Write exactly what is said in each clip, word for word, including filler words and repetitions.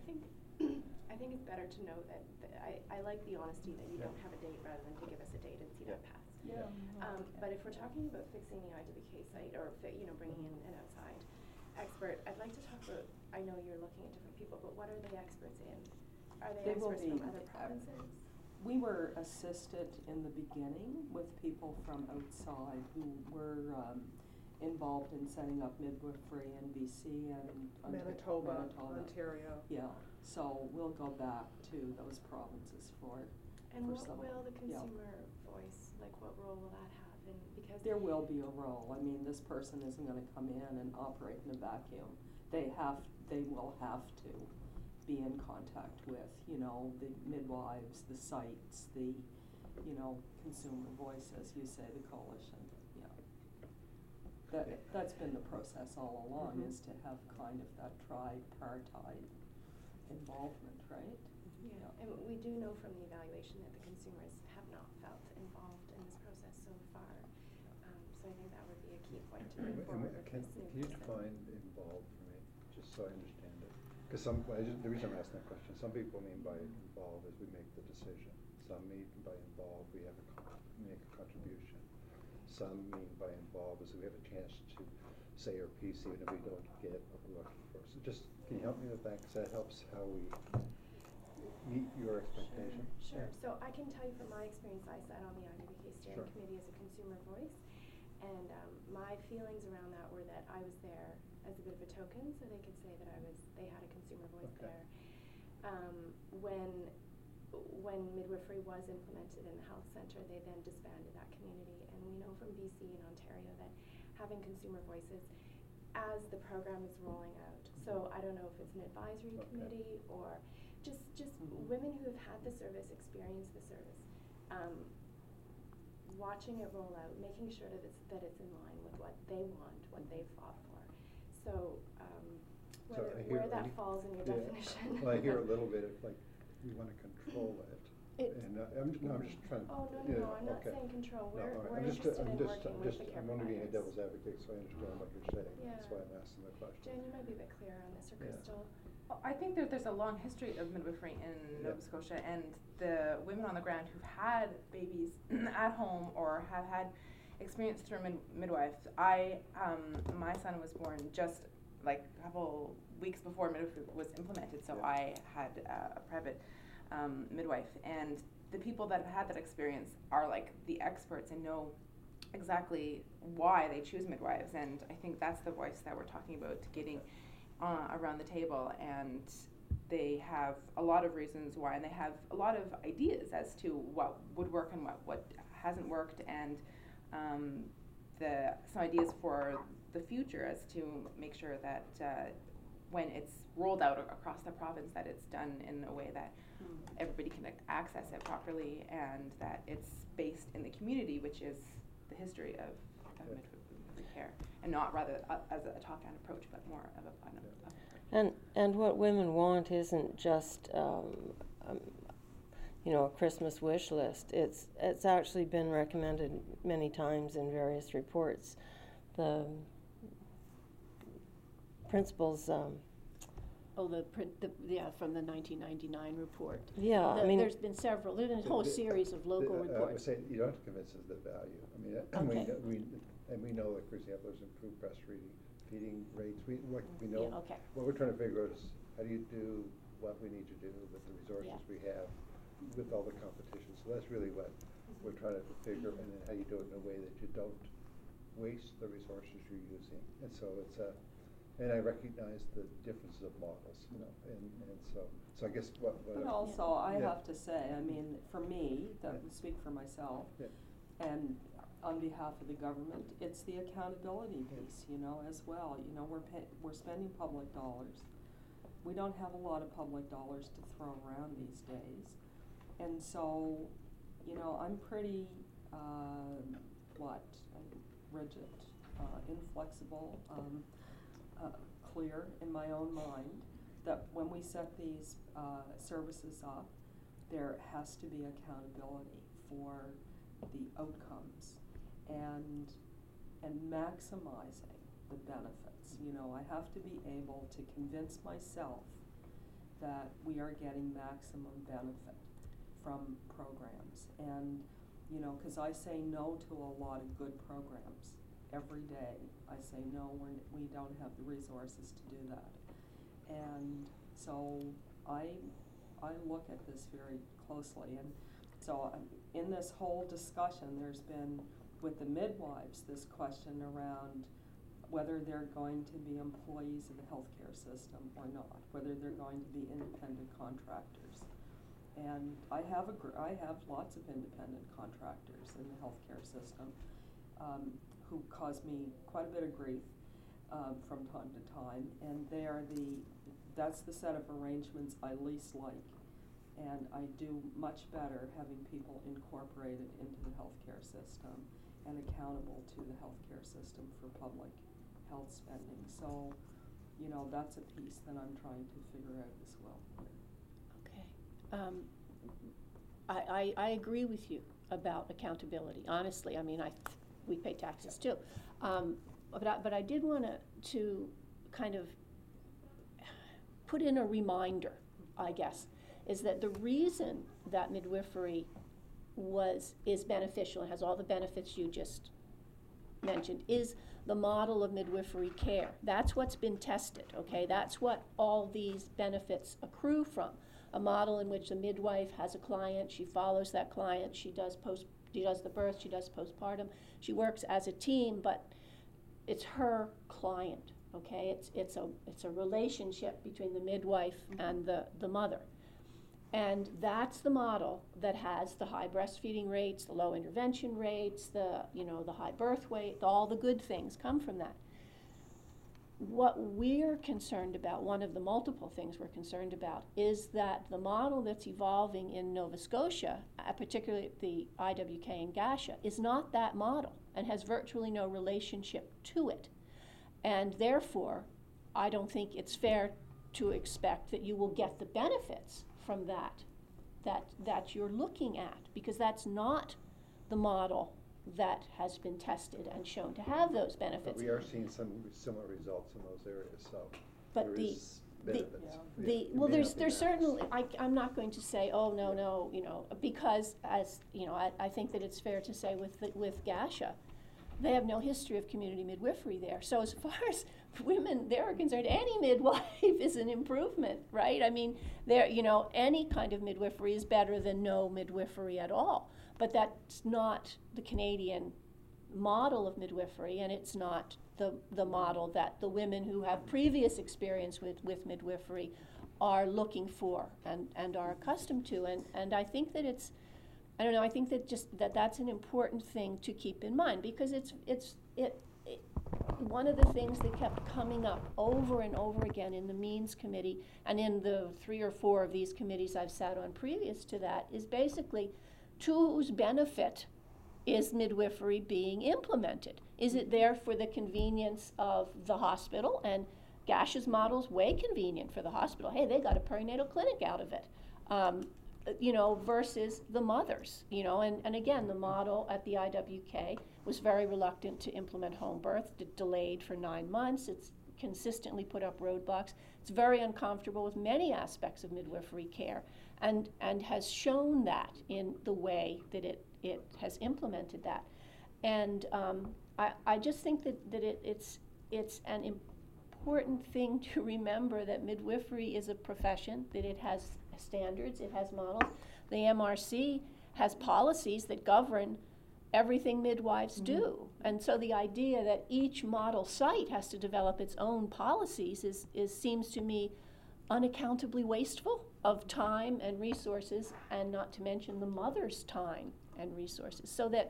think I think it's better to know that, that I, I like the honesty that you Yeah. don't have a date rather than to give us a date and see Yeah. that pass. Yeah. Um, but if we're talking about fixing the I W K site or fi- you know bringing in an outside expert, I'd like to talk about. I know you're looking at different people, but what are they experts in? Are they, They will experts be, from other uh, provinces? We were assisted in the beginning with people from outside who were um, involved in setting up midwifery in B C and Onta- Manitoba, Manitoba. Ontario. Yeah, so we'll go back to those provinces for And for what some. will the yeah. consumer voice, like what role will that have? And because There will be a role. I mean, this person isn't going to come in and operate in a vacuum. They have, they will have to be in contact with, you know, the midwives, the sites, the, you know, consumer voice, as you say, the coalition. Yeah. That, that's been the process all along, Mhm. is to have kind of that tripartite involvement, right? Yeah, Yeah. and we do know from the evaluation that the consumers have not felt involved in this process so far. Um, so I think that would be a key point to bring And- and forward with Can, this new can you person. define involved for me, just so I understand it? Because some, I just, the reason I'm asking that question, some people mean by involved is we make the decision. Some mean by involved we have a, con- make a contribution. Some mean by involved is we have a chance to say our piece even if we don't get what we're looking for. So just, can you help me with that? Because that helps how we meet your expectation. Sure, sure. Yeah. So I can tell you from my experience, I sat on the I W K steering Sure. committee as a consumer voice, and um, my feelings around that were that I was there as a bit of a token, so they could say that I was, they had a consumer voice Okay. there. Um, when, when midwifery was implemented in the health center, they then disbanded that community, and we know from B C and Ontario that having consumer voices as the program is rolling out. So I don't know if it's an advisory Okay. committee or just just Mhm. women who have had the service, experience the service, um, watching it roll out, making sure that it's that it's in line with what they want, what they've fought for. So um, So whether, I hear- where I that hear- falls in your yeah. definition. Well, I hear a little bit of like, we want to control it. It- And uh, I'm, no, I'm just trying. Oh, no, no, yeah, no, I'm not okay. saying control. No, We're- all right. we're I'm just, interested I'm in just, working I'm with just, the care I'm only being a providers. devil's advocate, so I understand what you're saying. That's Yeah. why I'm asking the question. Jen, you might be a bit clearer on this, or Yeah. Crystal. Well, I think that there's a long history of midwifery in Yeah. Nova Scotia, and the women on the ground who've had babies at home or have had experience through mid- midwives. I, um, my son was born just like a couple weeks before midwifery was implemented, so Yeah. I had uh, a private um, midwife, and the people that have had that experience are like the experts and know exactly why they choose midwives, and I think that's the voice that we're talking about, getting uh, around the table, and they have a lot of reasons why, and they have a lot of ideas as to what would work and what, what hasn't worked, and um, the some ideas for the future as to make sure that uh, when it's rolled out a- across the province, that it's done in a way that everybody can ac- access it properly, and that it's based in the community, which is the history of, of Yeah. midwifery care, and not rather uh, as a top-down approach, but more of a bottom Yeah. up. And and what women want isn't just um, um, you know, a Christmas wish list. It's it's actually been recommended many times in various reports. The principals, um, Oh, the print, the, yeah, from the nineteen ninety-nine report. yeah, The- I mean, There's been several, there's been a The- whole the- series of local The- uh, I was reports. saying, you don't have to convince us of the value. I mean, uh, we, Okay. know- we, and we know, like, for example, there's improved breastfeeding, feeding rates. We, like, we know. Yeah, okay. What we're trying to figure out is, how do you do what we need to do with the resources Yeah. we have, with all the competition? So that's really what we're trying to figure, and then how you do it in a way that you don't waste the resources you're using. And so it's a, and I recognize the differences of models, you know, and, and so, so I guess what, what. But I- also, I Yeah. have to say, I mean, for me, that Yeah. would speak for myself, Yeah. and on behalf of the government, it's the accountability piece, you know, as well. You know, we're pay, we're spending public dollars. We don't have a lot of public dollars to throw around these days. And so, you know, I'm pretty, uh, what, rigid, uh, inflexible, um, uh, clear in my own mind that when we set these uh, services up, there has to be accountability for the outcomes and and maximizing the benefits. You know, I have to be able to convince myself that we are getting maximum benefit from programs. And, you know, because I say no to a lot of good programs every day. I say, no, we're, we don't have the resources to do that. And so I, I look at this very closely. And so um, in this whole discussion, there's been, with the midwives, this question around whether they're going to be employees of the healthcare system or not, whether they're going to be independent contractors. And I have, a gr- I have lots of independent contractors in the healthcare system um, who cause me quite a bit of grief um, from time to time, and they are the, that's the set of arrangements I least like. And I do much better having people incorporated into the healthcare system and accountable to the healthcare system for public health spending. So, you know, that's a piece that I'm trying to figure out as well. Okay. Um, I, I, I agree with you about accountability, honestly. I mean, I, we pay taxes too. Um, but, I, but I did want to to kind of put in a reminder, I guess, is that the reason that midwifery was, is beneficial and has all the benefits you just mentioned is the model of midwifery care. That's what's been tested, okay? That's what all these benefits accrue from. A model in which the midwife has a client, she follows that client, she does post, she does the birth, she does postpartum, she works as a team, but it's her client, okay? It's, it's, a, it's a relationship between the midwife mm-hmm. and the, the mother. And that's the model that has the high breastfeeding rates, the low intervention rates, the, you know, the high birth weight, all the good things come from that. What we're concerned about, one of the multiple things we're concerned about, is that the model that's evolving in Nova Scotia, uh, particularly the I W K and GASHA, is not that model and has virtually no relationship to it. And therefore, I don't think it's fair to expect that you will get the benefits from that, that, that you're looking at, because that's not the model that has been tested and shown to have those benefits. But we are seeing some similar results in those areas, so but there the, is the, benefits. the, Yeah, it well, may there's, not be there's max. certainly, I, I'm not going to say, oh, no, no, you know, because as, you know, I, I think that it's fair to say with, the, with GASHA, they have no history of community midwifery there. So as far as women there are concerned, any midwife is an improvement, right? I mean, there, you know, any kind of midwifery is better than no midwifery at all. But that's not the Canadian model of midwifery, and it's not the, the model that the women who have previous experience with, with midwifery are looking for and, and are accustomed to. And, and I think that it's, I don't know, I think that just that that's an important thing to keep in mind, because it's, it's, it, it, one of the things that kept coming up over and over again in the Means Committee and in the three or four of these committees I've sat on previous to that is basically to whose benefit is midwifery being implemented? Is it there for the convenience of the hospital? And GASH's model's way convenient for the hospital. Hey, they got a perinatal clinic out of it. Um, you know, versus the mothers, you know, and, and again, the model at the I W K was very reluctant to implement home birth, it delayed for nine months, it's consistently put up roadblocks, it's very uncomfortable with many aspects of midwifery care, and, and has shown that in the way that it, it has implemented that. And um, I, I just think that, that it, it's, it's an important thing to remember that midwifery is a profession, that it has standards, it has models. The M R C has policies that govern everything midwives mm-hmm. do. And so the idea that each model site has to develop its own policies is, is seems to me unaccountably wasteful of time and resources, and not to mention the mother's time and resources. So that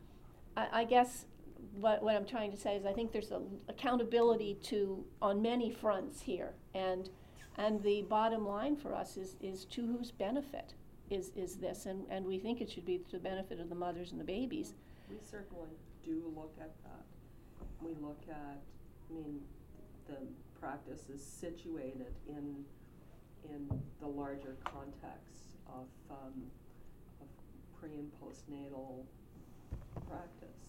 I, I guess what, what I'm trying to say is I think there's a accountability to on many fronts here, and And the bottom line for us is, is to whose benefit is, is this, and, and we think it should be to the benefit of the mothers and the babies. We certainly do look at that. We look at, I mean, the practice is situated in, in the larger context of, um, of pre and postnatal practice.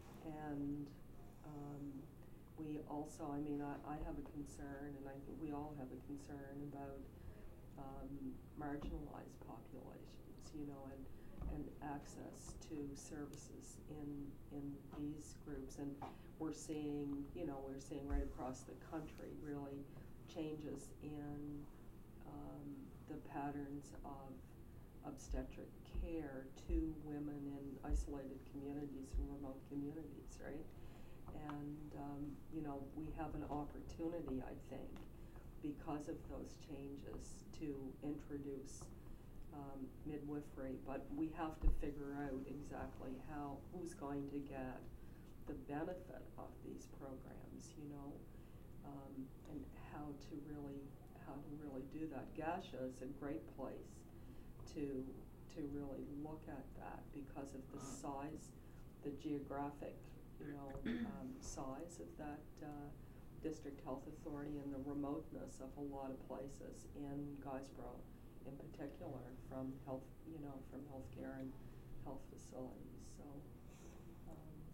And um, we also, I mean, I, I have a concern, and I think we all have a concern about um, marginalized populations, you know, and, and access to services in, in these groups. And we're seeing, you know, we're seeing right across the country really changes in um, the patterns of obstetric care to women in isolated communities and remote communities, right? And, um, you know, we have an opportunity, I think, because of those changes to introduce um, midwifery, but we have to figure out exactly how, who's going to get the benefit of these programs, you know, um, and how to really, how to really do that. GASHA is a great place to, to really look at that because of the size, the geographic, you know, um, size of that uh, district health authority and the remoteness of a lot of places in Guysborough in particular from health, you know, from healthcare and health facilities. So um,